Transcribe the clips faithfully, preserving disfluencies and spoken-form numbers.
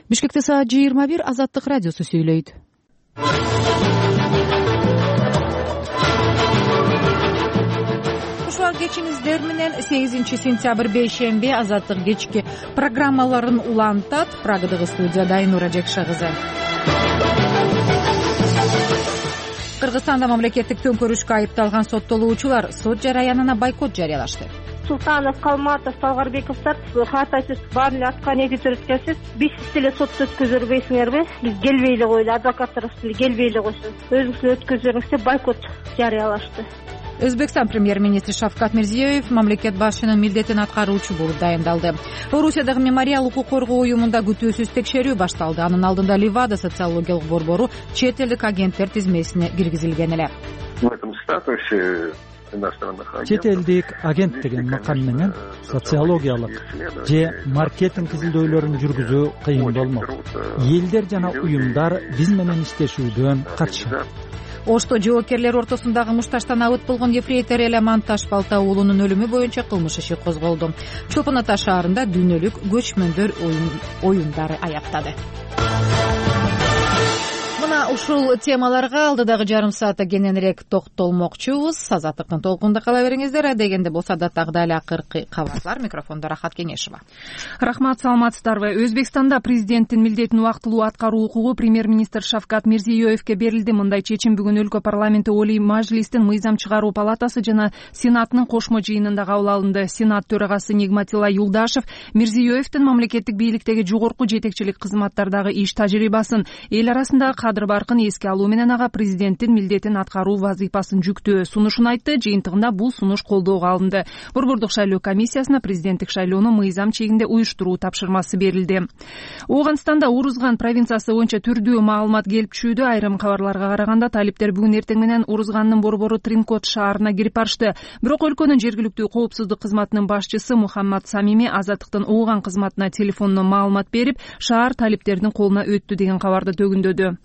Бишкекте саат жыйырма бир, Азаттык радиосу сүйлөйт. Кушуар кечиңиздер менен сегизинчи сентябрь бейшемби Азаттык кечки программаларын улантат. Прагадагы студияда Айнура Жекшагызы. Кыргызстанда мамлекеттик төңкөрүшкө айыпталган соттолуучулар сот жараянына бойкот жарыялашты. Султанов, Калматов, Талгарбековдор катайсыз баарын эле аткан эки төрөткөнсүз биз деле сотто өткөзөрбөйсүңөрбү? Биз келбей эле койлу, адвокаттар келбей эле койсун. Өзүңүздөр өткөзөрүңүз деп бойкот жарыялашты. Өзбекстан премьер-министри Шавкат Мирзиёев мамлекет башчынын милдетин аткаруучу болуп дайындалды. Орусиядагы Мемориал укук коргоо уюмунда күтүүсүз текшерүү башталды. Анын алдында Ливада социологиялык борбору чет элдик агенттер тизмесине киргизилген эле. В этом статусе чет элдик агент деген макам менен социологиялык же маркетинг изилдөөлөрүн жүргүзүү кыйын болмок. Элдер жана уюмдар биз менен иштешүүдөн катышат. Ошто жоокерлер ортосундагы мушташтан абыт болгон ефрейтор Элеман Ташбалта уулунун өлүмү боюнча кылмыш иши козголду. Чопон Ата шаарында дүйнөлүк көчмөндөр оюндары аяктады. Мына ушул темаларга алдыдагы жарым саатта кененирээк токтолмокчубуз. Азаттыктын толкунда кала бериңиздер. Дегенде болсо да тагда эле акыркы кабарлар. Микрофондо Рахат Кенешева. Рахмат, саламатсыздарбы. Өзбекстанда президенттин милдетин убактылуу аткаруу укугу премьер-министр Шавкат Мирзиёевке берилди. Мындай чечим бүгүн өлкө парламенти Олий Мажлистин мыйзам чыгаруу палатасы жана Сенатынын кошмо жыйынында кабыл алынды. Сенат төрагасы Нигматилла Юлдашев Мирзиёевдин мамлекеттик бийликтеги жогорку жетекчилик кызматтардагы иш тажрыйбасын, эл арасындагы кадр баркын эске алуу менен ага президенттин милдетин аткаруу вазыйпасын жүктөө сунушун айтты. Жыйынтыгында бул сунуш колдоого алынды. Борбордук шайлоо комиссиясына президенттик шайлоону мыйзам чегинде уюштуруу тапшырмасы берилди. Ооганстанда Урузган провинциясы боюнча түрдүү маалымат келип түшүүдө. Айрым кабарларга караганда талиптер бүгүн эртең менен Урузгандын борбору Тринкот шаарына кирип барышты. Бирок өлкөнүн жергиликтүү коопсуздук кызматынын башчысы Мухаммад Самими Азаттыктын Ооган кызматына телефондон маалымат берип, шаар талиптердин колуна өттү деген кабарды төгүндөдү.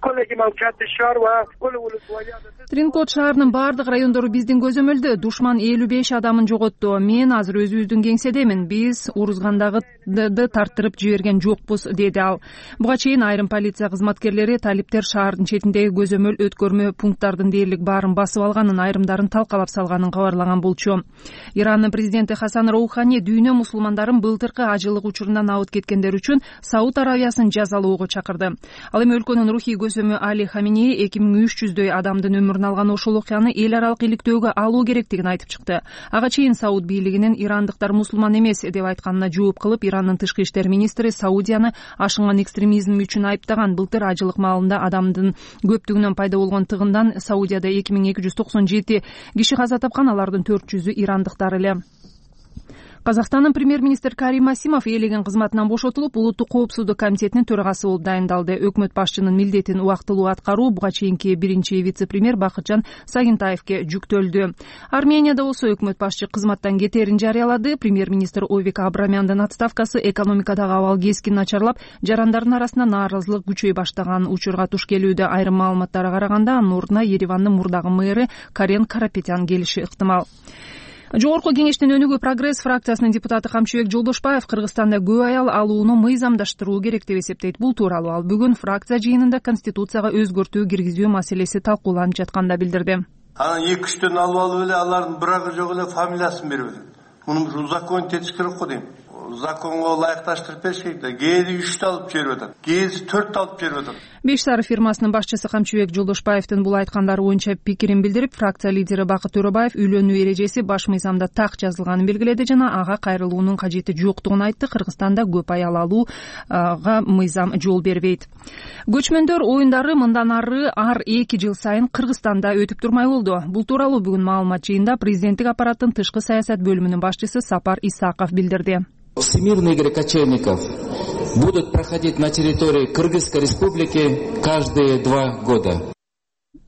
Тринкот шаарынын бардык райондору биздин көзөмөлдө. Душман элүү беш адамын жоготту. Мен азыр өзүбүздүн кеңседемин. Биз Урузгандагыды тарттырып жиберген жокпуз, деди ал. Буга чейин айрым полиция кызматкерлери талиптер шаардын четиндеги көзөмөл өткөрмө пункттардын дээрлик баарын басып алганын, айрымдарын талкалап салганын кабарлаган болчу. Ирандын президенти Хасан Роухани дүйнө мусулмандарын былтыркы ажылык учурунан абыт кеткендер үчүн Сауд Аравиясын жазалоого чакырды. Ал эми өлкөнүн рухий көзөмө Али Хаминеи эки миң үч жүздөй адамдын өмүрүн алган ошол окуяны эл аралык иликтөөгө алуу керектигин айтып чыкты. Ага чейин Сауд бийлигинин ирандыктар мусулман эмес деп айтканына жооп кылып, Ирандын тышкы иштер министри Саудияны ашынган экстремизм үчүн айыптаган. Былтыр ажылык маалында адамдын көптүгүнөн пайда болгон тыгындан Саудияда эки миң эки жүз токсон жети киши каза тапкан, алардын төрт жүзү ирандыктар эле. Казакстандын премьер-министр Карим Масимов ээлеген кызматынан бошотулуп, улуттук коопсуздук комитетинин төрагасы болуп дайындалды. Өкмөт башчынын милдетин убактылуу аткаруу буга чейинки биринчи вице-премьер Бакытжан Сагынтаевке жүктөлдү. Арменияда болсо өкмөт башчы кызматтан кетерин жарыялады. Премьер-министр Овик Абрамяндын отставкасы экономикадагы абал кескин начарлап, жарандардын арасында нааразылык күчөй баштаган учурга туш келүүдө. Айрым маалыматтарга караганда, анын ордуна Еревандын мурдагы мэрі Карен Карапетян келиши ыктымал. Жогорку кеңештин өнүгүү прогресс фракциясынын депутаты Камчыбек Жолдошбаев Кыргызстанда көп аял алууну мыйзамдаштыруу керек деп эсептейт. Бул тууралуу ал бүгүн фракция жыйынында конституцияга өзгөртүү киргизүү маселеси талкууланып жатканда билдирди. Анан эки үчтөн алып алып эле алардын бирагы жок эле фамилиясын берип эле. Муну узаконить этиш керек го дейм. Законго ылайыкташтырып бериш керек да. Кээзи үчтү алып жиберип атат, кээзи төрттү алып жиберип атат. Беш Сары фирмасынын башчысы Камчыбек Жолдошбаевдин бул айткандары боюнча пикирин билдирип, фракция лидери Бакыт Төрөбаев үйлөнүү эрежеси баш мыйзамда так жазылганын белгиледи жана ага кайрылуунун кажети жоктугун айтты. Кыргызстанда көп аял алууга мыйзам жол бербейт. Көчмөндөр оюндары мындан ары ар эки жыл сайын Кыргызстанда өтүп турмай болду. Бул тууралуу бүгүн маалымат жыйында президенттик аппараттын тышкы саясат бөлүмүнүн башчысы Сапар Исаков билдирди. Всемирные игры кочевников будут проходить на территории Кыргызской республики каждые два года.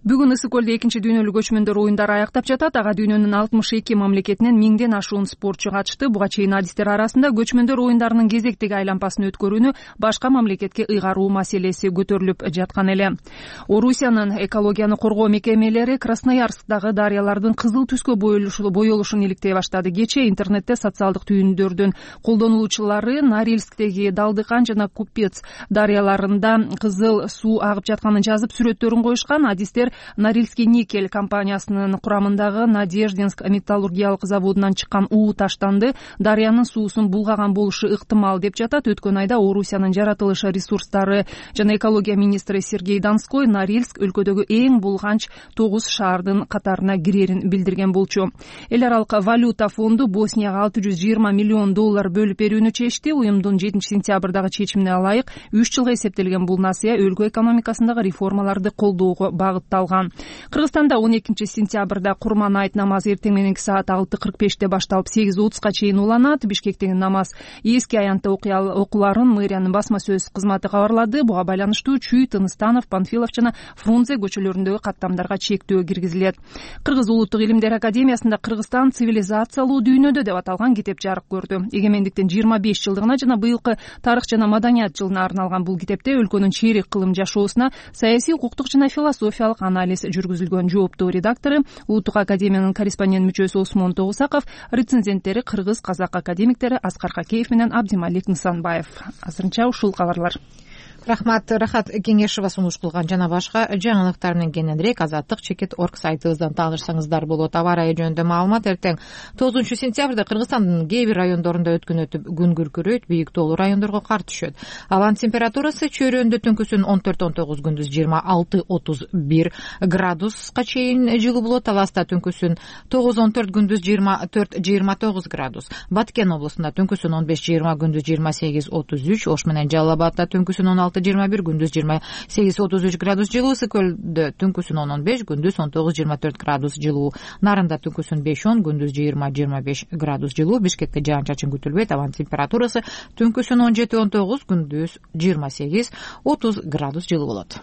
Бүгүн Ысык көлдө экинчи дүйнөлүк көчмөндөр оюндары аяктап жатат. Ага дүйнөнүн алтымыш эки мамлекетинен миңден ашуун спортчу катышты. Буга чейин адистер арасында көчмөндөр оюндарынын кезектеги айланпасын өткөрүүнү башка мамлекетке ыйгаруу маселеси көтөрүлүп жаткан эле. Орусиянын экологияны коргоо мекемелери Красноярскдагы дарыялардын кызыл түскө боелушун иликтей баштады. Кечээ интернетте социалдык түйүндөрдүн колдонулуучулары Норильсктеги Далдыкан жана Купец дарыяларында кызыл суу агып жатканын жазып сүрөттөрүн коюшкан. Адистер Норильский никель компаниясынын курамындагы Надеждинск металлургиялык заводунан чыккан уу таштанды. Дарыянын суусун булгаган болушу ыктымал деп жатат. Өткөн айда Орусиянын жаратылыш ресурстары жана экология министри Сергей Донской Норильск өлкөдөгү эң булганч тогуз шаардын катарына кирерин билдирген болчу. Эл аралык валюта фонду Боснияга алты жүз жыйырма миллион доллар бөлүп берүүнү чечти. Уюмдун жетинчи сентябрдагы чечимине ылайык үч жылга эсептелген бул насыя өлкө экономикасындагы реформаларды колдоого багытталган. Кыргызстанда он экинчи сентябрда Курман айт намазы эртең мененки саат алты кырк беште башталып сегиз отузга чейин уланат. Бишкектеги намаз эски аянты окууларын мэриянын басма сөз кызматы кабарлады. Буга байланыштуу Чүй, Тыныстанов, Панфилов жана Фрунзе көчөлөрүндөгү каттамдарга чектөө киргизилет. Кыргыз улуттук илимдер академиясында Кыргызстан цивилизациялуу дүйнөдө деп аталган китеп жарык көрдү. Эгемендиктин жыйырма беш жылдыгына жана быйылкы тарых жана маданият жылына арналган бул китепте өлкөнүн чейрек кылым жашоосуна саясий, укуктук жана философиялык анализ жүргүзүлгөн. Жооптуу редактору Улуттук академиянын корреспондент мүчөсү Осмон Тогусаков, рецензенттери кыргыз, казак академиктери Аскар Хакеев менен Абдималик Нысанбаев. Азырынча ушул кабарлар. Рахмат, Рахат Кеңешова сунуш кылган жана башка жаңылыктар менен кененирээк азаттык чекит орг сайтыбыздан таанышсаңыздар болот. Аба ырайы жөнүндө маалымат эртең тогузунчу сентябрда Кыргызстандын кээ бир райондорунда өткөн өтүп күн күркүрөйт, бийик тоолуу райондорго кар түшөт. Абанын температурасы чөйрөндө түнкүсүн он төрт он тогуз, күндүз жыйырма алты отуз бир градуска чейин жылуу болот. Таласта түнкүсүн тогуз он төрт, күндүз жыйырма төрт жыйырма тогуз градус. Баткен облусунда түнкүсүн он беш жыйырма, күндүз жыйырма сегиз отуз үч. Ош менен Жалал Абадта түнкүсүн он алты жыйырма бир, күндүз жыйырма сегиз отуз үч градус жылуу. Ысык көлдө түнкүсүн он он беш, күндүз он тогуз жыйырма төрт градус жылуу. Нарында түнкүсүн беш он, күндүз жыйырма жыйырма беш градус жылуу. Бишкекте жаан чачын күтүлбөйт. Абанын температурасы түнкүсүн он жети он тогуз, күндүз жыйырма сегиз отуз градус жылуу болот.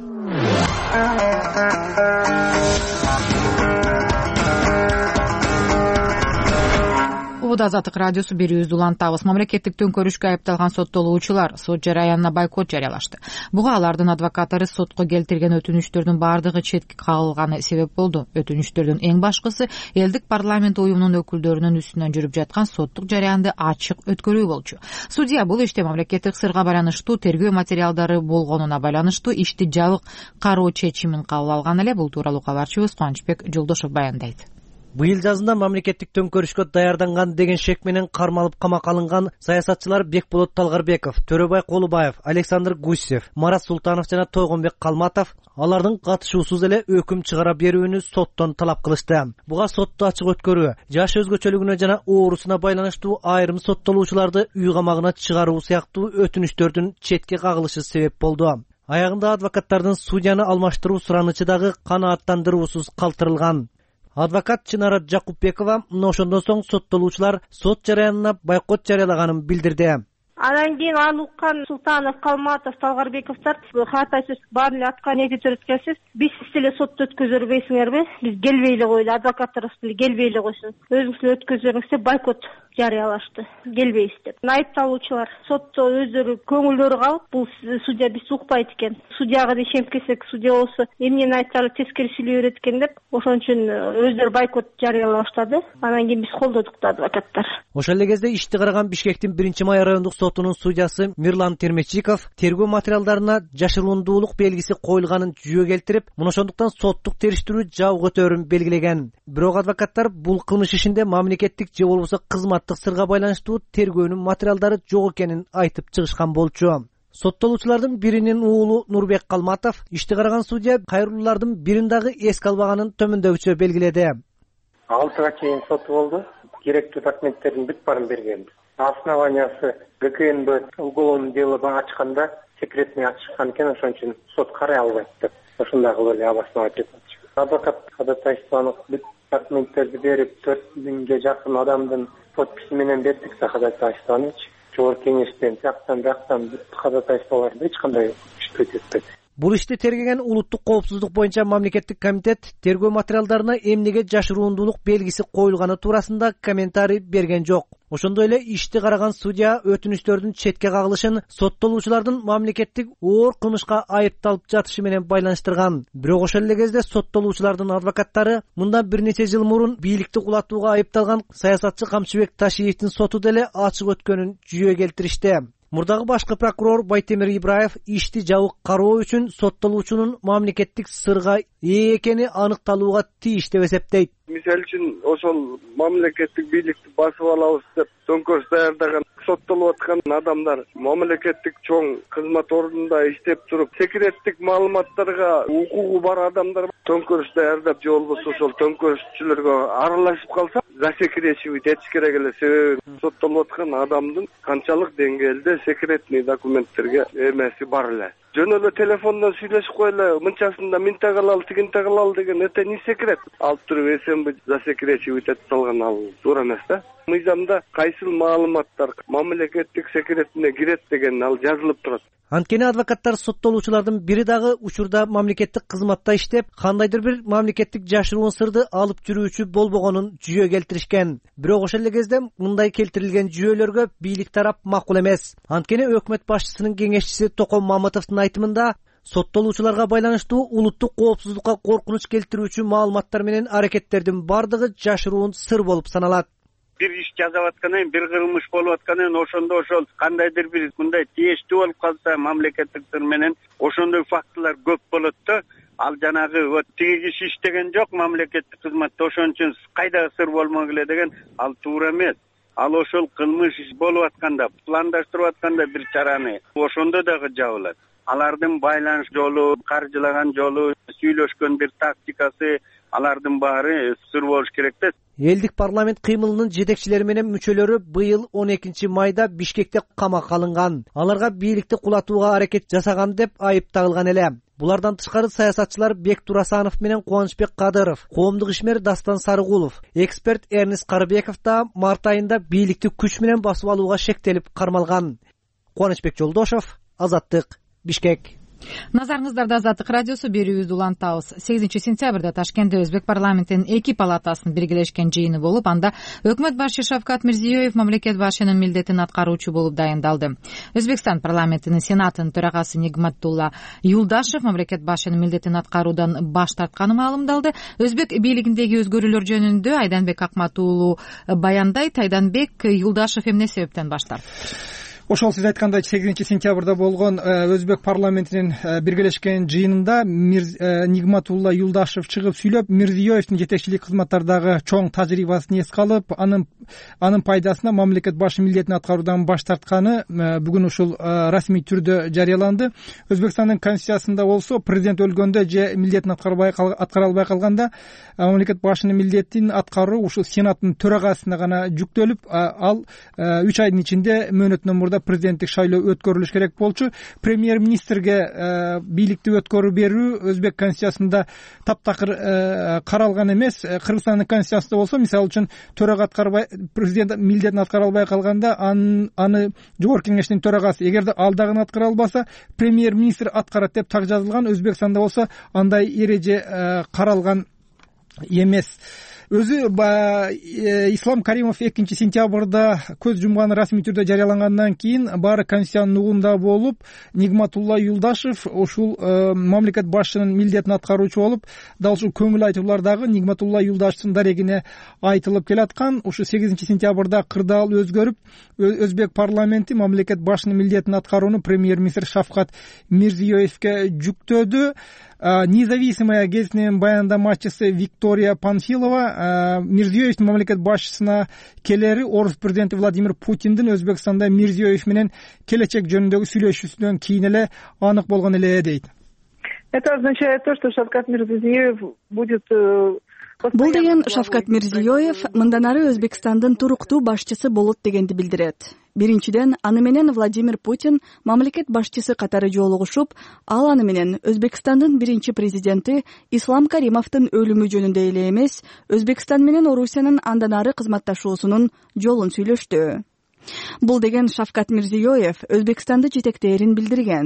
Азаттык радиосу берүүбүздү улантабыз. Мамлекеттик төңкөрүшкө айыпталган соттолуучулар сот жараянына бойкот жарыялашты. Буга алардын адвокаттары сотко келтирген өтүнүчтөрдүн баардыгы четке кагылганы себеп болду. Өтүнүчтөрдүн эң башкысы элдик парламент уюмунун өкүлдөрүнүн үстүнөн жүрүп жаткан соттук жараянды ачык өткөрүү болчу. Судья бул иште мамлекеттик сырга байланыштуу тергөө материалдары болгонуна байланыштуу ишти жабык кароо чечимин кабыл алган эле. Бул тууралуу кабарчыбыз Кубанычбек Жолдошов баяндайт. Быйыл жазында мамлекеттик төңкөрүшкө даярданган деген шек менен кармалып камакка алынган саясатчылар Бекболот Талгарбеков, Төрөбай Колубаев, Александр Гусев, Марат Султанов жана Тойгонбек Калматов алардын катышуусуз эле өкүм чыгара берүүнү соттон талап кылышты. Буга сотту ачык өткөрүү, жаш өзгөчөлүгүнө жана оорусуна байланыштуу айрым соттолуучуларды үй камагына чыгаруу сыяктуу өтүнүчтөрдүн четке кагылышы себеп болду. Аягында адвокаттардын судьяны алмаштыруу суранычы дагы канааттандыруусуз калтырылган. Адвокат Чынара Жакупбекова мына ошондон соң соттолуучулар сот жараянына бойкот жарыялаганын билдирди. Анан кийин аны уккан Султанов, Калматов, Талгарбековдор каатайсыз баарын эле аткан эки төрөткөнсүз биз сиз эле сотто өткөзө бербейсиңерби? Биз келбей эле койлу, адвокаттарыбыз деле келбей эле койсун. Өзүңүз эле өткөзөңүз деп бойкот жарыялашты. Келбейбиз деп. Айыпталуучулар сотто өздөрү көңүлдөрү калып, бул судья биз укпайт экен. Судьяга да ишенбесек, судья болсо эмнени айтсары тескери сүйлөй берет экен деп, ошон үчүн өздөрү бойкот жарыялай баштады. Анан кийин биз колдодук да адвокаттар. Ошол эле кезде ишти караган Бишкектин биринчи май райондук сотунун судьясы Мирлан Термечиков тергөө материалдарына жашырундуулук белгиси коюлганын жүйө келтирип, мына ошондуктан соттук териштирүү жабык өтөөрүн белгилеген. Бирок адвокаттар бул кылмыш ишинде мамлекеттик же болбосо кызматтык сырга байланыштуу тергөөнүн материалдары жок экенин айтып чыгышкан болчу. Соттолуучулардын биринин уулу Нурбек Калматов ишти караган судья кайрылуулардын бирин дагы эске албаганын төмөндөгүчө белгиледи. алтыга чейин сот болду. Керектүү документтердин бүт баарын берген. Основаниясы ГКНБ уголовное дело ачканда секретный ачкан экен, ошон үчүн сот карай албайт деп. Ошондой кылып эле обосновать этип. Адвокат ходатайствону бүт документтерди берип, төрт миңге жакын адамдын подписи менен бердик ходатайствону. Жогорку кеңештен, жактан, жактан бүт ходатайстволорду эч кандай иштөө кетпеди. Бул ишти тергеген улуттук коопсуздук боюнча мамлекеттик комитет тергөө материалдарына эмнеге жашырундуулук белгиси коюлганы туурасында комментарий берген жок. Ошондой эле ишти караган судья өтүнүчтөрдүн четке кагылышын соттолуучулардын мамлекеттик оор кылмышка айыпталып жатышы менен байланыштырган. Бирок ошол эле кезде соттолуучулардын адвокаттары мындан бир нече жыл мурун бийликти кулатууга айыпталган саясатчы Камчыбек Ташиевдин соту деле ачык өткөнүн жүйө келтиришти. Мурдагы башкы прокурор Байтемир Ибраев ишти жабык кароо үчүн соттолуучунун мамлекеттик сырга ээ экени аныкталууга тийиш деп эсептейт. Мисалы үчүн ошол мамлекеттик бийликти басып алабыз деп төңкөрүш даярдаган соттолуп аткан адамдар мамлекеттик чоң кызмат ордунда иштеп туруп секреттик маалыматтарга укугу бар адамдар төңкөрүш даярдап же болбосо ошол төңкөрүшчүлөргө аралашып калса засекречивать этиш керек эле. Себеби соттолуп аткан адамдын канчалык деңгээлде секретный документтерге эмеси бар эле. Жөн эле телефондон сүйлөшүп койлу, мынчасында минте кылалы, тигинте кылалы деген это не секрет. Алып туруп эсенби засекречивать этип салган ал туура эмес да. Мыйзамда кайсыл маалыматтар мамлекеттик секретине кирет деген ал жазылып турат. Анткени адвокаттар соттолуучулардын бири дагы учурда мамлекеттик кызматта иштеп, кандайдыр бир мамлекеттик жашыруун сырды алып жүрүүчү болбогонун жүйө келтиришкен. Бирок ошол эле кезде мындай келтирилген жүйөлөргө бийлик тарап макул эмес. Анткени өкмөт башчысынын кеңешчиси Током Мамытовдун айтымында соттолуучуларга байланыштуу улуттук коопсуздукка коркунуч келтирүүчү маалыматтар менен аракеттердин бардыгы жашыруун сыр болуп саналат. Бир иш жазып аткандан, бир кылмыш болуп аткандан ошондо ошол кандайдыр бир мындай тийиштүү болуп калса мамлекеттик сыр менен ошондой фактылар көп болот да. Ал жанагы вот тиги киши иштеген жок мамлекеттик кызматта, ошон үчүн кайдагы сыр болмок эле деген ал туура эмес. Ал ошол кылмыш иш болуп атканда, пландаштырып атканда бир чараны ошондо дагы жабылат. Алардын байланыш жолу, каржылаган жолу, сүйлөшкөн бир тактикасы, алардын баары сыр болуш керек да. Элдик парламент кыймылынын жетекчилери менен мүчөлөрү быйыл он экинчи майда Бишкекте камакка алынган. Аларга бийликти кулатууга аракет жасаган деп айып тагылган эле. Булардан тышкары саясатчылар Бек Турасанов менен Кубанычбек Кадыров, коомдук ишмер Дастан Сарыгулов, эксперт Эрнис Карыбеков да март айында бийликти күч менен басып алууга шектелип кармалган. Кубанычбек Жолдошов, Азаттык, Бишкек. Назарыңыздарда Азаттык радиосу берүүбүздү улантабыз. сегизинчи сентябрда Ташкентте Өзбек парламентинин эки палатасынын биргелешкен жыйыны болуп, анда өкмөт башчы Шавкат Мирзиёев мамлекет башчынын милдетин аткаруучу болуп дайындалды. Өзбекстан парламентинин сенатынын төрагасы Нигматулла Юлдашев мамлекет башчынын милдетин аткаруудан баш тартканы маалымдалды. Өзбек бийлигиндеги өзгөрүүлөр жөнүндө Айданбек Акматуулу баяндайт. Айданбек, Юлдашев эмне себептен баш тартты? Ошол сиз айткандай сегизинчи сентябрда болгон Өзбек парламентинин биргелешкен жыйынында Нигматулла Юлдашев чыгып сүйлөп, Мирзиёевдин жетекчилик кызматтардагы чоң тажрыйбасын эске алып, анын анын пайдасына мамлекет башы милдетин аткаруудан баш тартканы бүгүн ушул расмий түрдө жарыяланды. Өзбекстандын конституциясында болсо президент өлгөндө же милдетин аткарбай аткара албай калганда мамлекет башынын милдетин аткаруу ушул сенаттын төрагасына гана жүктөлүп, ал үч айдын ичинде мөөнөтүнөн мурда президенттик шайлоо өткөрүлүш керек болчу. Премьер-министрге бийликти өткөрүү берүү Өзбек конституциясында таптакыр каралган эмес. Кыргызстандын конституциясында болсо, мисалы үчүн төрага аткарбай президент милдетин аткара албай калганда аны жогорку кеңештин төрагасы, эгерде ал дагы аткара албаса, премьер-министр аткарат деп так жазылган. Өзбекстанда болсо андай эреже каралган эмес. Өзү Ислам Каримов экинчи сентябрда көз жумганы расмий түрдө жарыялангандан кийин баары конституциянын угунда болуп, Нигматулла Юлдашев ушул мамлекет башчынын милдетин аткаруучу болуп, дал ушул көңүл айтуулардагы Нигматулла Юлдашевдин дарегине айтылып келаткан. Ушу сегизинчи сентябрда кырдаал өзгөрүп, Өзбек парламенти мамлекет башчынын милдетин аткарууну премьер-министр Шавкат Мирзиёевке жүктөдү. Независимая гезитинин баяндамачысы Виктория Панфилова Мирзиёевдин мамлекет башчысына келери орус президенти Владимир Путиндин Өзбекстанда Мирзиёев менен келечек жөнүндөгү сүйлөшүүсүнөн кийин эле анык болгон эле дейт. Это означает то, что Шавкат Мирзиёев будет... Бул деген Шавкат Мирзиёев мындан ары Өзбекстандын туруктуу башчысы болот дегенди билдирет. Биринчиден, аны менен Владимир Путин мамлекет башчысы катары жолугушуп, ал аны менен Өзбекстандын биринчи президенти Ислам Каримовдун өлүмү жөнүндө эле эмес, Өзбекстан менен Орусиянын андан ары кызматташуусунун жолун сүйлөштү. Бул деген Шавкат Мирзиёев Өзбекстанды жетектээрин билдирген.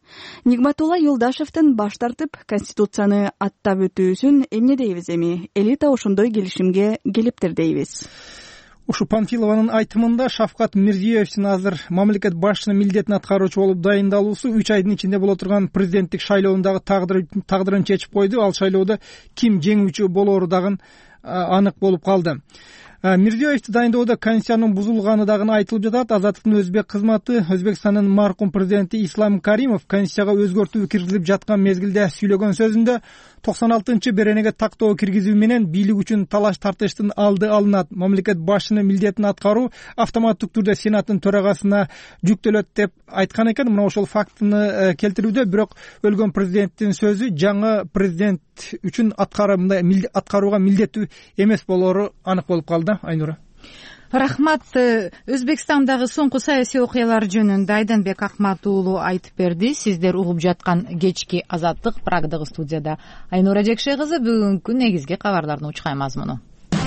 Нигматулла Юлдашевдин баш тартып конституцияны аттап өтүүсүн эмне дейбиз эми? Элита ошондой келишимге келиптир дейбиз. Ушу Панфилованын айтымында Шавкат Мирзиёевдин азыр мамлекет башчынын милдетин аткаруучу болуп дайындалуусу үч айдын ичинде боло турган президенттик шайлоодагы тагдырын чечип койду. Ал шайлоодо ким жеңүүчү болоору дагы анык болуп калды. Мирзиёевди дайындоодо конституциянын бузулганы дагы айтылып жатат. Азаттыктын өзбек кызматы Өзбекстандын маркум президенти Ислам Каримов конституцияга өзгөртүү киргизилип жаткан мезгилде сүйлөгөн сөзүндө токсон алтынчы беренеге тактоо киргизүү менен бийлик үчүн талаш тартыштын алды алынат. Мамлекет башчынын милдетин аткаруу автоматтык түрдө Сенаттын төрагасына жүктөлөт деп айткан экен. Мына ошол фактыны келтирүүдө бирок өлгөн президенттин сөзү жаңы президент үчүн аткарууга милдеттүү эмес болоору анык болуп калды. Айнура. Рахмат. Өзбекстандагы соңку саясий окуялар жөнүндө Айданбек Акмат уулу айтып берди. Сиздер угуп жаткан кечки Азаттык Прагдагы студияда. Айнура Жекше кызы бүгүнкү негизги кабарлардын учкай мазмуну.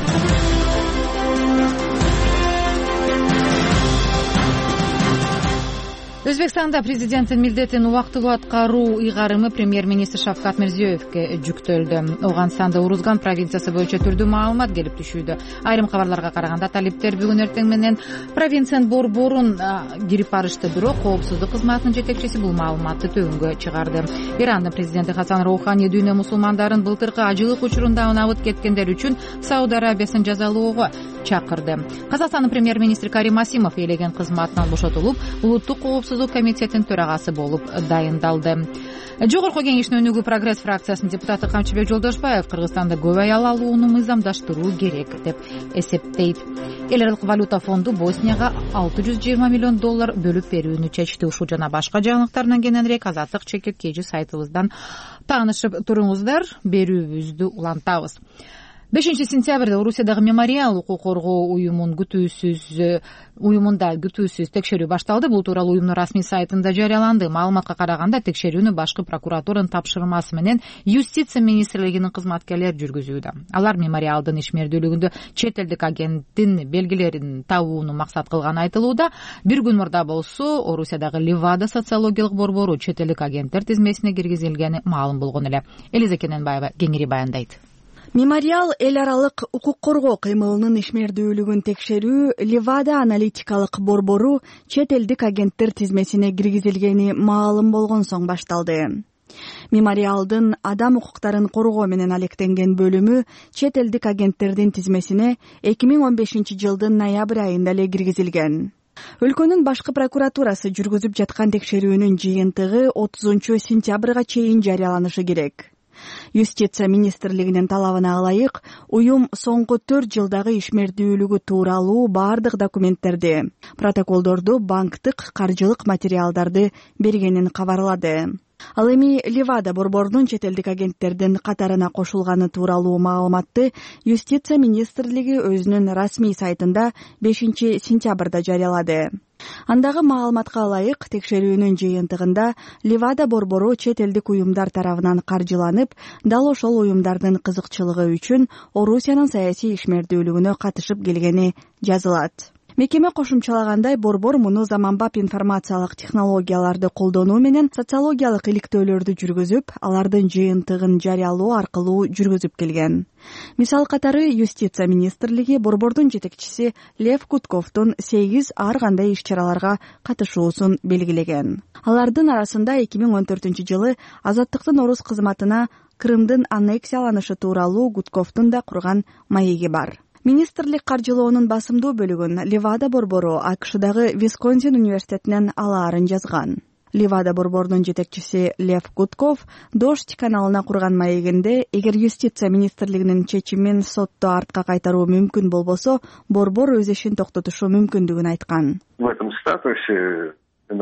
Өзбекстанда президенттин милдетин убактылуу аткаруу ыйгарымы премьер-министр Шавкат Мирзиёевке жүктөлдү. Оогандстанда Урузган провинциясы боюнча түрдүү маалымат келип түшүүдө. Айрым кабарларга караганда талиптер бүгүн эртең менен провинциянын борборун кирип барышты, бирок коопсуздук кызматынын жетекчиси бул маалыматты төгүнгө чыгарды. Ирандын президенти Хасан Роухани дүйнө мусулмандарын былтыркы ажылык учурунда унабыт кеткендер үчүн Сауд Арабиясын жазалоого чакырды. Казакстандын премьер-министри Карим Асимов элеген кызматынан бошотулуп, улуттук коопсуздук комитетинин төрагасы болуп дайындалды. Жогорку кеңештин өнүгүү прогресс фракциясынын депутаты Камчыбек Жолдошбаев Кыргызстанда көп аял алууну мыйзамдаштыруу керек деп эсептейт. Эл аралык валюта фонду Боснияга алты жүз жыйырма миллион доллар бөлүп берүүнү чечти. Ушул жана башка жаңылыктардан кененирээк Азаттык чекит кежи сайтыбыздан таанышып туруңуздар. Берүүбүздү улантабыз. бешинчи сентябрда Орусиядагы Мемориал укук коргоо уюмун күтүүсүз уюмунда күтүүсүз текшерүү башталды. Бул тууралуу уюмдун расмий сайтында жарыяланды. Маалыматка караганда текшерүүнү башкы прокуратуранын тапшырмасы менен Юстиция министрлигинин кызматкерлери жүргүзүүдө. Алар Мемориалдын ишмердүүлүгүндө чет элдик агенттин белгилерин табууну максат кылган айтылууда. Бир күн мурда болсо Орусиядагы Левада социологиялык борбору чет элдик агенттер тизмесине киргизилгени маалым болгон эле. Элиза Кененбаева кеңири баяндайт. Мемориал эл аралык укук коргоо кыймылынын ишмердүүлүгүн текшерүү Левада аналитикалык борбору чет элдик агенттер тизмесине киргизилгени маалым болгон соң башталды. Мемориалдын адам укуктарын коргоо менен алектенген бөлүмү чет элдик агенттердин тизмесине эки миң он бешинчи жылдын ноябрь айында эле киргизилген. Өлкөнүн башкы прокуратурасы жүргүзүп жаткан текшерүүнүн жыйынтыгы отузунчу сентябрга чейин жарыяланышы керек. Юстиция министрлигинин талабына ылайык, уюм соңку төрт жылдагы ишмердүүлүгү тууралуу бардык документтерди, протоколдорду, банктык, каржылык материалдарды бергенин кабарлады. Ал эми Левада борборунун чет элдик агенттердин катарына кошулганы тууралуу маалыматты Юстиция министрлиги өзүнүн расмий сайтында бешинчи сентябрда жарыялады. Андагы маалыматка ылайык, текшерүүнүн жыйынтыгында Левада борбору чет элдик уюмдар тарабынан каржыланып, дал ошол уюмдардын кызыкчылыгы үчүн Орусиянын саясий ишмердүүлүгүнө катышып келгени жазылат. Мекеме кошумчалагандай, борбор муну заманбап информациялык технологияларды колдонуу менен социологиялык иликтөөлөрдү жүргүзүп, алардын жыйынтыгын жарыялоо аркылуу жүргүзүп келген. Мисал катары Юстиция министрлиги борбордун жетекчиси Лев Гудковдун сегиз ар кандай иш-чараларга катышуусун белгилеген. Алардын арасында эки миң он төртүнчү жылы Азаттыктын орус кызматына Крымдын аннексияланышы тууралуу Гудковдун да курган маеги бар. Министрлик каржылоонун басымдуу бөлүгүн Левада борбору АКШдагы Висконсин университетинен алаарын жазган. Левада борборунун жетекчиси Лев Гудков Дождь каналына курган маегинде, эгер Юстиция министрлигинин чечимин сотто артка кайтаруу мүмкүн болбосо, борбор өз ишин токтотушу мүмкүндүгүн айткан. В этом статусе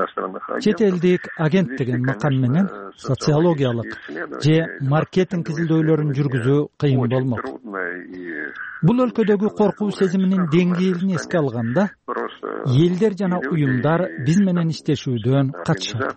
чет элдик агент деген макам менен социологиялык же маркетинг изилдөөлөрүн жүргүзүү кыйын болмок. бул өлкөдөгү коркуу сезиминин деңгээлин эске алганда элдер жана уюмдар биз менен иштешүүдөн качышат.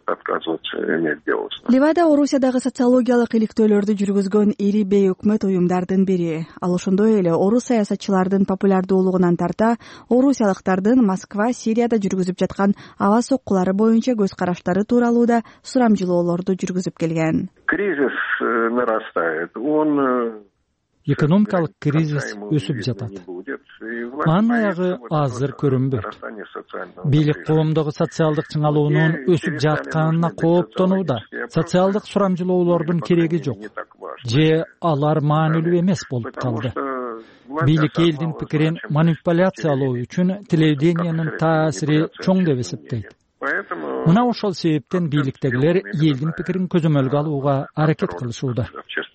Ливада Орусиядагы социологиялык иликтөөлөрдү жүргүзгөн ири бейөкмөт уюмдардын бири. Ал ошондой эле орус саясатчылардын популярдуулугунан тарта орусиялыктардын Москва, Сирияда жүргүзүп жаткан аба соккулары боюнча көз караштары тууралуу да сурамжылоолорду жүргүзүп келген. Кризис нарастает, он Экономикалык кризис өсүп жатат. Анын аягы азыр көрүнбөйт. Бийлик коомдогу социалдык чыңалуунун өсүп жатканына кооптонууда. Социалдык сурамжылоолордун кереги жок. Же алар маанилүү эмес болуп калды. Бийлик элдин пикирин манипуляциялоо үчүн телевидениянын таасири чоң деп эсептейт. Мына ошол себептен бийликтегилер элдин пикирин көзөмөлгө алууга аракет кылышууда.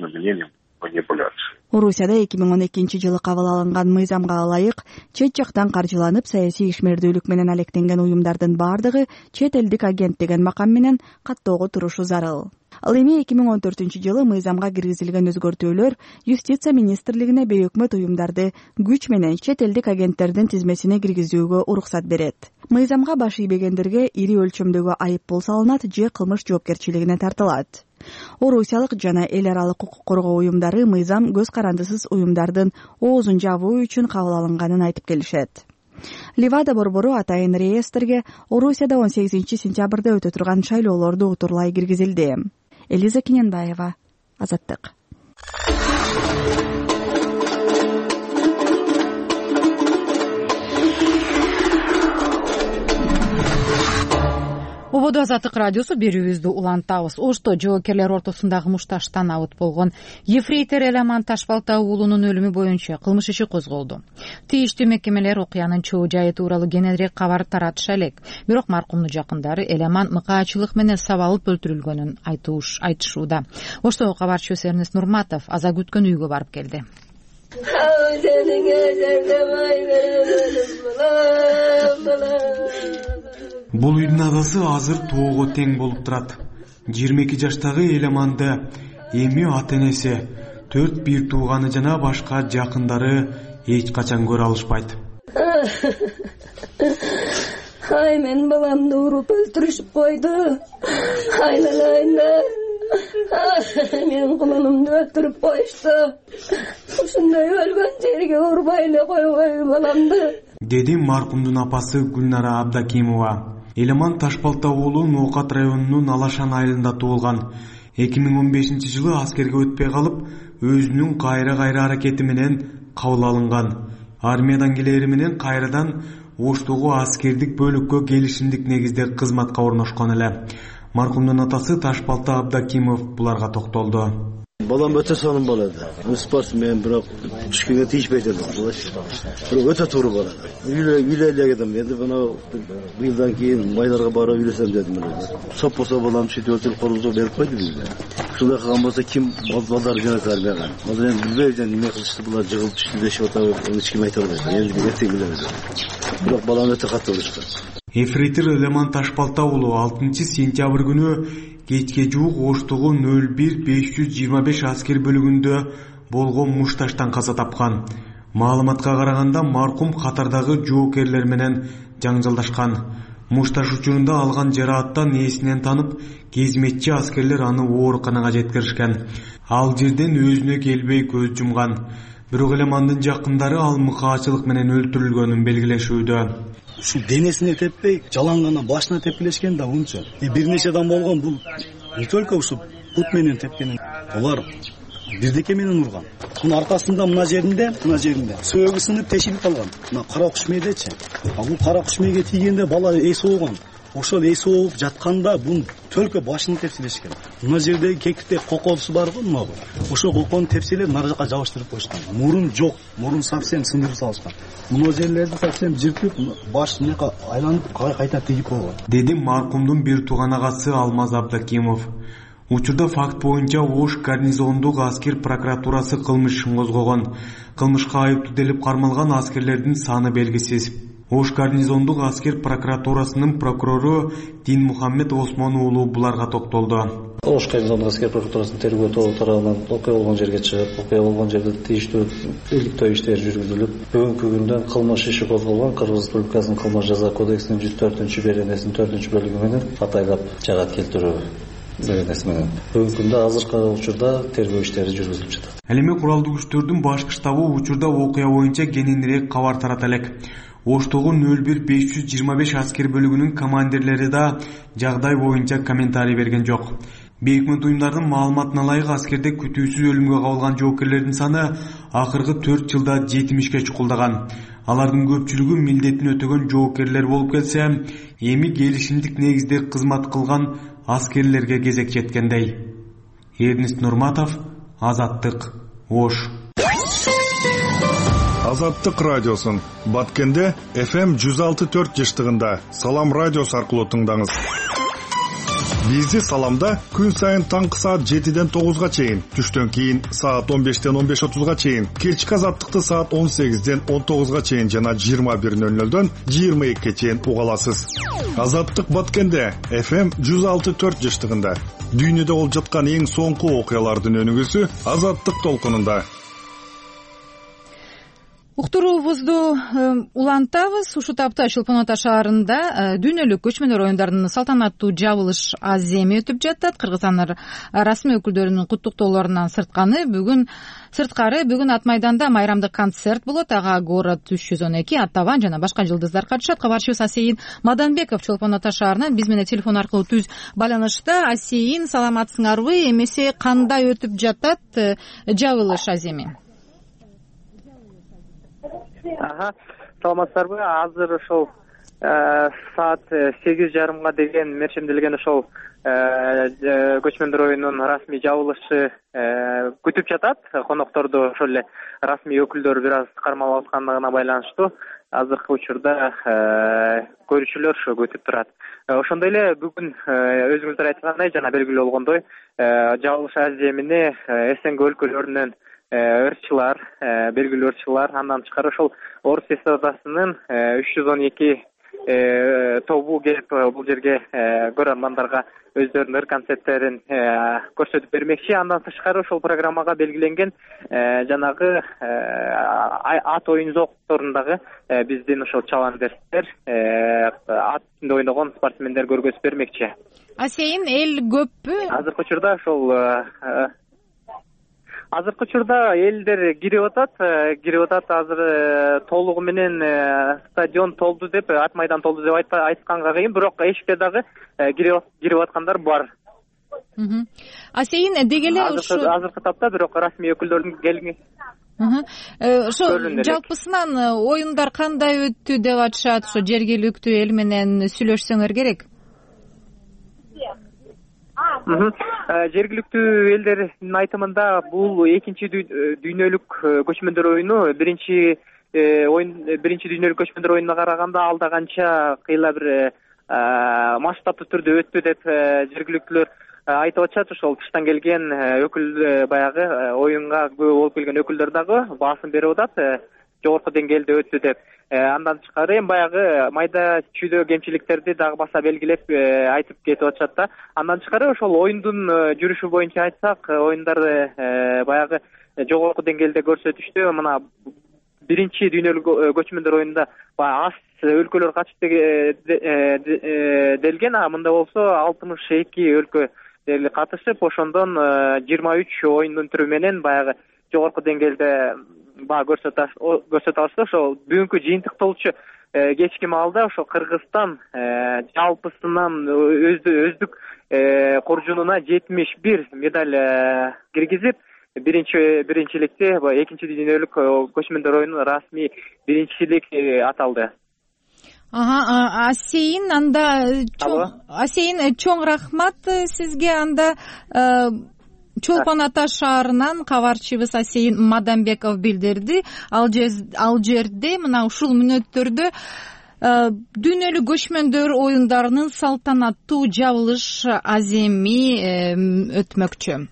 Орусияда эки миң он экинчи жылы кабыл алынган мыйзамга ылайык чет жактан каржыланып саясий ишмердүүлүк менен алектенген уюмдардын бардыгы чет элдик агент деген макам менен каттоого турушу зарыл. Ал эми эки миң он төртүнчү жылы мыйзамга киргизилген өзгөртүүлөр Юстиция министрлигине бейөкмөт уюмдарды күч менен чет элдик агенттердин тизмесине киргизүүгө уруксат берет. Мыйзамга баш ийбегендерге ири өлчөмдөгү айыппул салынат же кылмыш жоопкерчилигине тартылат. Орусиялык жана эл аралык укук коргоо уюмдары мыйзам көз карандысыз уюмдардын оозун жабуу үчүн кабыл алынганын айтып келишет. Ливада борбору атайын реестрге Орусияда он сегизинчи сентябрда өтө турган шайлоолорду утурлай киргизилди. Элиза Киненбаева, Азаттык. Ободо Азаттык радиосу берүүбүздү улантабыз. Ошто жоокерлер ортосундагы мушташтан абыт болгон ефрейтор Элеман Ташбалта уулунун өлүмү боюнча кылмыш иши козголду. Тийиштүү мекемелер окуянын чоо жайы тууралуу кененирээк кабар таратыша элек. Бирок маркумдун жакындары Элеман мыкаачылык менен сабалып өлтүрүлгөнүн айтышууда. Ошто кабарчыбыз Эрнест Нурматов аза күткөн үйгө барып келди. Бул үйдүн адасы азыр тоого тең болуп турат. жыйырма эки жаштагы Элеманды эми ата-энеси, төрт бир тууганы жана башка жакындары эч качан көрө алышпайт. Ай, мен баламды уруп өлтүрүшүп койду. Айналайында. Менин кулунумду өлтүрүп коюшту. Ушундай өлгөн жерге урбай эле койбой баламды. Деди маркумдун апасы Гүлнара Абдакимова. Элеман Ташбалта уулу Ноокат районунун Алашан айылында туулган. эки миң он бешинчи жылы аскерге өтпөй калып, өзүнүн кайра-кайра аракети менен кабыл алынган. Армиядан келери менен кайрадан Оштогу аскердик бөлүккө келишимдик негизде кызматка орношкон эле. Маркумдун атасы Ташбалта Абдакимов буларга токтолду. Балам өтө сонун бала да. Спорт менен бирок ишке тийишпей жүрдүм. Бирок өтө туура бала. Үйлөлөгөдүм. Эndi мына быйылдан кийин майларга барып үйлөсөм дедим эле. Соп болсо балам сөйтүп өлтүрүп коюлду берип койду бизге. Ушундай кылган болсо ким балдар жөнөтөр армияга. Азыр эми билбейм эмне кылышты булар жыгылып түштү дешип атып, эч ким айта албайт. Эndi эртең билебиз. Бирок балам өтө катуу урушкан. Ефрейтор Элеман Ташбалта уулу алтынчы сентябрь күнү кечке жуук Оштогу нөл бир беш жүз жыйырма беш аскер бөлүгүндө болгон мушташтан каза тапкан. Маалыматка караганда маркум катардагы жоокерлер менен жаңжалдашкан. Мушташ учурунда алган жарааттан эсинен танып, кезметчи аскерлер аны ооруканага жеткиришкен. Ал жерден өзүнө келбей көз жумган. Бирок Элемандын жакындары ал мыкаачылык менен өлтүрүлгөнүн белгилешүүдө. Ушу денесине теппей, жалаң гана башына тепкилешкен да унча. И бир нече адам болгон, бул не только ушу бут менен тепкен. Алар бирдеке менен урган. Мына аркасында мына жеринде, мына жеринде сөөгү сынып тешилип калган. Мына кара куш мээдечи. А бул кара куш мээге тийгенде бала эс оогон. Ошол эс ооп жатканда бун только башын тепсилешкен. Мына жердеги кекиртек кокосу бар го, мына. Ошол кокону тепселеп нары жака жабыштырып коюшкан. Мурун жок, мурун совсем сындырып салышкан. Мына жерлерди совсем жыртып, баш мынакка айланып кайта тигип койгон. Деди маркумдун бир тууган агасы Алмаз Абдакимов. Учурда факт боюнча Ош гарнизондук аскер прокуратурасы кылмыш ишин козгогон. Кылмышка айыптуу делип кармалган аскерлердин саны белгисиз. Ош гарнизондук аскер прокуратурасынын прокурору Динмухаммед Осмон уулу буларга токтолду. Ош гарнизондук аскер прокуратурасынын тергөө тобу тарабынан окуя болгон жерге чыгып, окуя болгон жерде тийиштүү иликтөө иштери жүргүзүлүп, бүгүнкү күндө кылмыш иши козголгон. Кыргыз Республикасынын кылмыш жаза кодексинин жүз төртүнчү беренесинин төртүнчү бөлүгү менен атайлап жагат келтирүү беренеси менен бүгүнкү күндө азыркы учурда тергөө иштери жүргүзүлүп жатат. Ал эми куралдуу күчтөрдүн башкы штабы учурда окуя боюнча кененирээк кабар тарата элек. Оштогу нөл бир беш жүз жыйырма беш аскер бөлүгүнүн командирлери да жагдай боюнча комментарий берген жок. Бейикмент уюмдардын маалыматына ылайык аскерде күтүүсүз өлүмгө кабылган жоокерлердин саны акыркы төрт жылда жетимишке чукулдаган. Алардын көпчүлүгү милдетин өтөгөн жоокерлер болуп келсе, эми келишимдик негизде кызмат кылган аскерлерге кезек жеткендей. Эрнест Нурматов, Азаттык, Ош. Азаттык радиосун Баткенде эф эм жүз алты төрт жыштыгында Салам радиосу аркылуу тыңдаңыз. Бизди Саламда күн сайын таңкы саат жетиден тогузга чейин, түштөн кийин саат он бештен он беш отузга чейин, кечки Азаттыкты саат он сегизден он тогузга чейин жана жыйырма бир нөл нөлдөн жыйырма экиге чейин уга аласыз. Азаттык Баткенде эф эм жүз алты төрт жыштыгында дүйнөдө болуп жаткан эң соңку окуялардын өнүгүүсү Азаттык толкунунда. Уктуруубузду улантабыз. Ушул тапта Чолпон Ата шаарында дүйнөлүк көчмөндөр оюндарынын салтанаттуу жабылыш аземи өтүп жатат. Кыргызстан расмий өкүлдөрүнүн куттуктоолорунан сыртканы бүгүн сырткары бүгүн Ат майданда майрамдык концерт болот. Ага город үч жүз он эки, Ат Табан жана башка жылдыздар катышат. Кабарчыбыз Асейин Маданбеков Чолпон Ата шаарынан биз менен телефон аркылуу түз байланышта. Асейин, саламатсыңарбы? Эмесе кандай өтүп жатат жабылыш аземи? Ага, саламатсыздарбы? Азыр ошол саат сегиз жарымга деген мерчемделген ошол көчмөндөр оюнунун расмий жабылышы күтүп жатат. Конокторду ошол эле расмий өкүлдөр бир аз кармалып аткандыгына байланыштуу азыркы учурда көрүүчүлөр ошо күтүп турат. Ошондой эле бүгүн өзүңүздөр айткандай жана белгилүү болгондой жабылыш аземине СНГ өлкөлөрүнөн ырчылар, белгилүү ырчылар, андан тышкары ошол орус эстрадасынын үч жүз он эки тобу келип бул жерге көрөрмандарга өздөрүнүн ыр концерттерин көрсөтүп бермекчи. Андан тышкары ошол программага белгиленген жанагы ат оюн зоокторундагы биздин ошол чабандестер, ат үстүндө ойногон спортсмендер көргөзүп бермекчи. Асейин, эл көппү? Азыркы учурда ошол Азыркы учурда элдер кирип атат, кирип атат. Азыр толугу менен стадион толду деп, Ат майдан толду деп айтканга кыйын, бирок эшикте дагы кирип аткандар бар. Асейин, деги эле ушу азыркы тапта бирок расмий өкүлдөрдүн келги. Ошо жалпысынан оюндар кандай өттү деп атышат? Ошо жергиликтүү эл менен сүйлөшсөңөр керек. Жергиликтүү элдердин айтымында бул экинчи дүйнөлүк көчмөндөр оюну биринчи оюн биринчи дүйнөлүк көчмөндөр оюнуна караганда алда канча кыйла бир масштабтуу түрдө өттү деп жергиликтүүлөр айтып атышат. Ошол тыштан келген өкүл баягы оюнга күбө болуп келген өкүлдөр дагы баасым берип атат, жогорку деңгээлде өттү деп. Андан тышкары эми баягы майда чүйдө кемчиликтерди дагы баса белгилеп айтып кетип атышат да. Андан тышкары ошол оюндун жүрүшү боюнча айтсак, оюндарды баягы жогорку деңгээлде көрсөтүштү. Мына биринчи дүйнөлүк көчмөндөр оюнунда аз өлкөлөр катышты делген, а мында болсо алтымыш эки өлкө катышып, ошондон жыйырма үч оюндун түрү менен баягы жогорку деңгээлде баа көрсөтө алышты. Ошол бүгүнкү жыйынтык болчу кечки маалда ошо Кыргызстан жалпысынан өздүк коржунуна жетимиш бир медаль киргизип, биринчи биринчиликти экинчи дүйнөлүк көчмөндөр оюнунун расмий биринчилик аталды. Ага, Асейин, анда Асейин, чоң рахмат сизге. Анда Чолпон Ата шаарынан кабарчыбыз Асейин Маданбеков билдирди. Ал жерде мына ушул мүнөттөрдө дүйнөлүк көчмөндөр оюндарынын салтанаттуу жабылыш аземи өтмөкчү.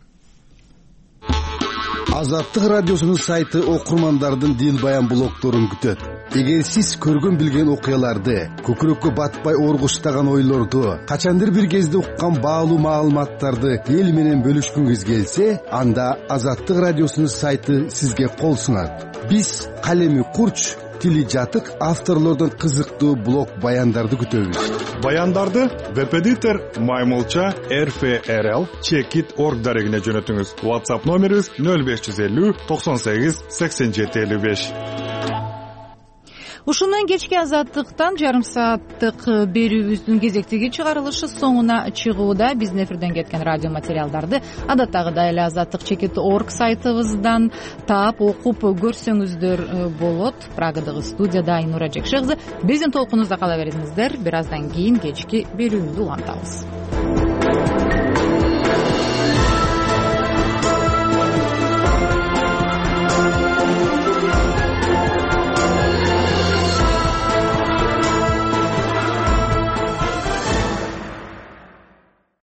Азаттык радиосунун сайты окурмандардын дил баян блогторун күтөт. эгер сиз көргөн билген окуяларды, көкүрөккө батпай ооргуштаган ойлорду, качандыр бир кезде уккан баалуу маалыматтарды эл менен бөлүшкүңүз келсе, анда Азаттык радиосунун сайты сизге кол сунат. Биз калеми курч, тили жатык авторлордон кызыктуу блог баяндарды күтөбүз. Баяндарды веб-эдитор маймылча эр эф эр эл чекит точка орг дарегине жөнөтүңүз. WhatsApp номерибиз нөл беш жүз элүү токсон сегиз сексен жети элүү беш. Ушуну менен кечки Азаттыктан жарым сааттык берүүбүздүн кезектеги чыгарылышы соңуна чыгууда. Биздин эфирден кеткен радио материалдарды адаттагыдай эле Азаттык чекит точка орг сайтыбыздан таап, окуп көрсөңүздөр болот. Прагадагы студияда Айнура Жекше кызы. Биздин толкунубузда кала бериңиздер. Бир аздан кийин кечки берүүбүздү улантабыз.